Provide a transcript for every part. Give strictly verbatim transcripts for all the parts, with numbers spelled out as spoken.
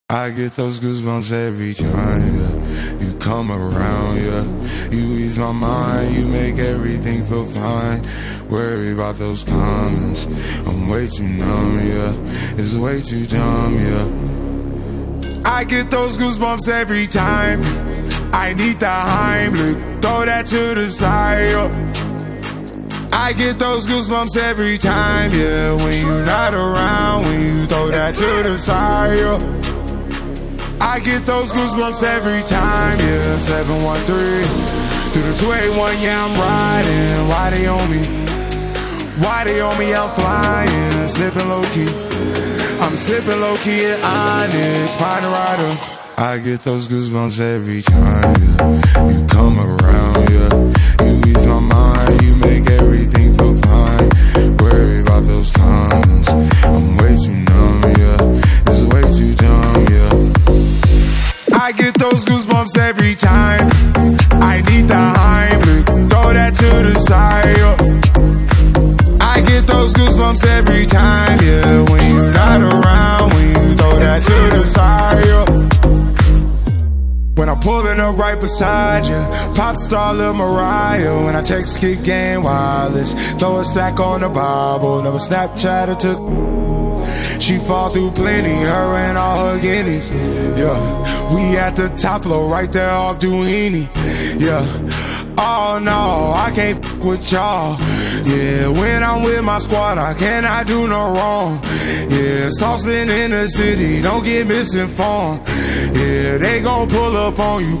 I get those goosebumps every time, yeah. You come around, yeah. You ease my mind, you make everything feel fine. Worry about those comments, I'm way too numb, yeah. It's way too dumb, yeah. I get those goosebumps every time. I need the Heimlich, throw that to the side, yeah. I get those goosebumps every time, yeah. When you're not around, when you throw that to the side, yeah. I get those goosebumps every time, yeah. seven one three through the two eight one, yeah, I'm riding. Why they on me? Why they on me? I'm flying, sipping low key. I'm sipping low key at Onyx, find a rider. I get those goosebumps every time, yeah. You come around, yeah. You ease my mind, you make everything feel fine. Worry about those comments, I'm way too numb, yeah. It's way too dumb, yeah. I get those goosebumps every time. I need the Heimlich, throw that to the side, yeah. I get those goosebumps every time, yeah. When you're not around, when you throw that to the side, yeah. When I'm pulling up right beside you, pop star Lil Mariah. When I text Kick Game Wireless, throw a stack on the Bible, never Snapchat or took. She fall through plenty, her and all her guineas. Yeah, we at the top floor, right there off Duini. Yeah, oh no, I can't f with y'all. Yeah, when I'm with my squad, I cannot do no wrong. Yeah, saucepan in the city, don't get misinformed. Yeah, they gon' pull up on you.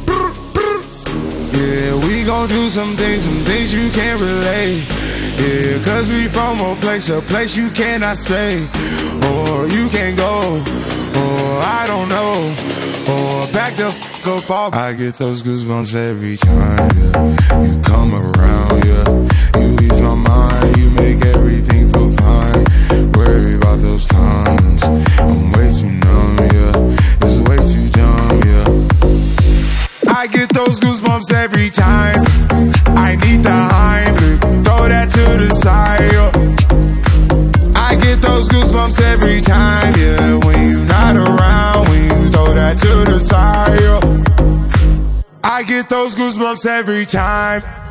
Yeah, we gon' do some things, some things you can't relate. Yeah, cause we from a place, a place you cannot stay. Or you can't go, or I don't know, or back the f*** up off. I get those goosebumps every time, yeah. You come around, yeah. You ease my mind, you make everything feel fine. Worry about those comments, I'm way too numb, yeah. It's way too dumb, yeah. I get those goosebumps every time. I need the Heimlich, throw that to the side, yeah. I get those goosebumps every time, yeah. When you're not around, when you throw that to the side, yeah. I get those goosebumps every time.